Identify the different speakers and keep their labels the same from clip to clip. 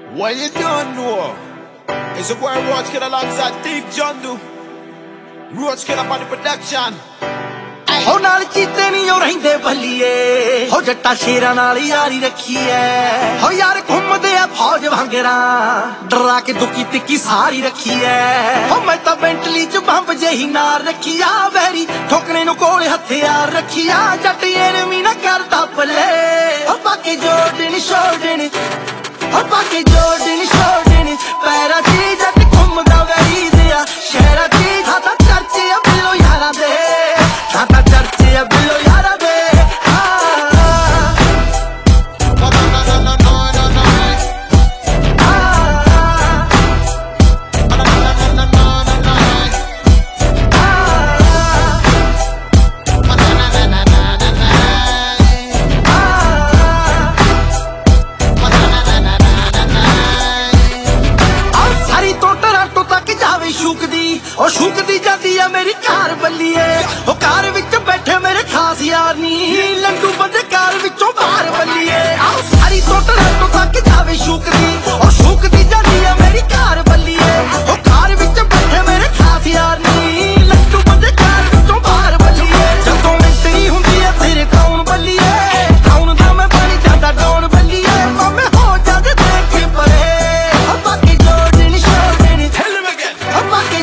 Speaker 1: What you don't know? It's a boy Roach Kid alongside Deep Jundu. Roach Kid up on the production.
Speaker 2: हो नाल चीते नहीं हो रहिंदे बल्लिए हो जट्टा शेरां नाल यारी रखी है हो यार घुमदे आ फौज वांगरा डरा के दुकी तिक्की सारी रखी है हो मैं तां बेंटली च बंब जही नार रखी आ वैरी ठोकने नु कोल हथियार रखी आ जट एनमी ना करदा पले हो बाकी जोड़न छोड़न हो बाकी जोड़न छोड़न पैरा ची जट घुमदा वैरी दिया शहरा ची था चर्चे बिलो यारां दे था चर्चे बिलो यारां दे और शूकदी जाती है मेरी कार बल्लिए ओ कार विच बैठे मेरे खास यार नी लंडू बंदे कार विचों बाहर बल्लिए आओ सारी टोटल तो तक जावे शूकदी और शूकदी जाती है मेरी कार बल्लिए ओ कार विच बैठे मेरे खास यार नी लंडू बंदे कार विचों बाहर बल्लिए जदों एंट्री हुंदी है तेरे टाउन बल्लिए टाउन दा मैं बन जांदा डाउन बल्लिए मैं हो जांदे देखे परे अब बाकी जोड़न छोड़न अब बाकी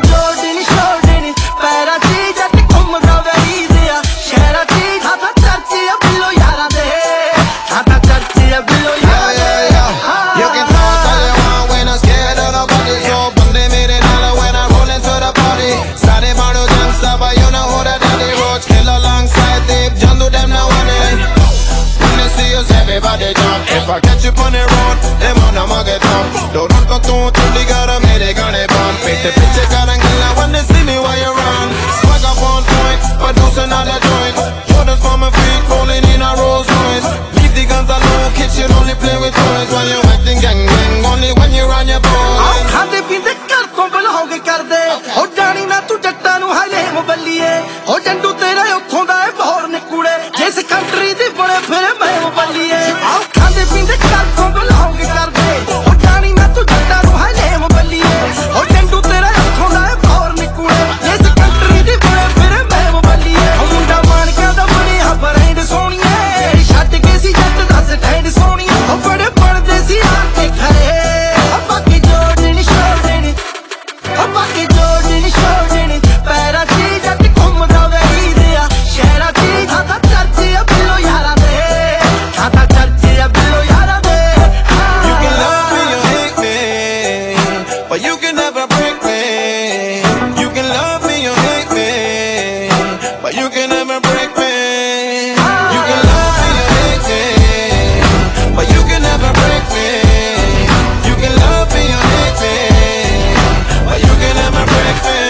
Speaker 1: Everybody jump. If I catch you on the road, them on a mug it up. Don't run for two, they gotta make they gonna bump. Paint the picture, gotta kill when they see me while you run. Swag up on point, produce another joint. Jordans for my feet, rolling in a Rolls Royce. Leave the guns alone, kids should only play with toys. While you acting gang gang, only when you run your boys.
Speaker 2: खाते पीते कर को बलहोगे कर दे हो जानी ना तू जट्टा नु हाले मोबलिए हो जंडू तेरा उथों दा बहौर निकुड़े जिस कंट्री दी बड़े फिर मैं मोबलिए आओ खाते पीते कर को बलहोगे कर दे हो जानी ना तू जट्टा नु हाले मोबलिए हो जंडू तेरा उथों दा बहौर निकुड़े जिस कंट्री दी बड़े फिर मैं मोबलिए हो मुंडा मान के दा बनी हबरेंड सोनिए छट के सी जट दा स्टैंड सोनिए हो बड़े पड़दे सी आके खड़े बाकी जोड़न छोड़न बाकी जोड़न छोड़न पैरा ची जट घुमदा वैरी दिया शहरा ची था चर्चे बिलो यारां दे था चर्चे बिलो यारां दे
Speaker 1: You can love me or hate me, but you can never break me. You can love me or hate me, but you can never break me. You can love me or hate me, but you can never break me. You can love me or hate me, but you can never break me.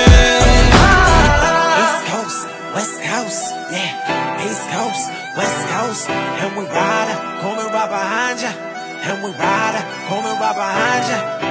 Speaker 3: East Coast, West Coast, yeah. East Coast, West Coast, and we ride, coming right behind ya. And we ride, coming right behind ya.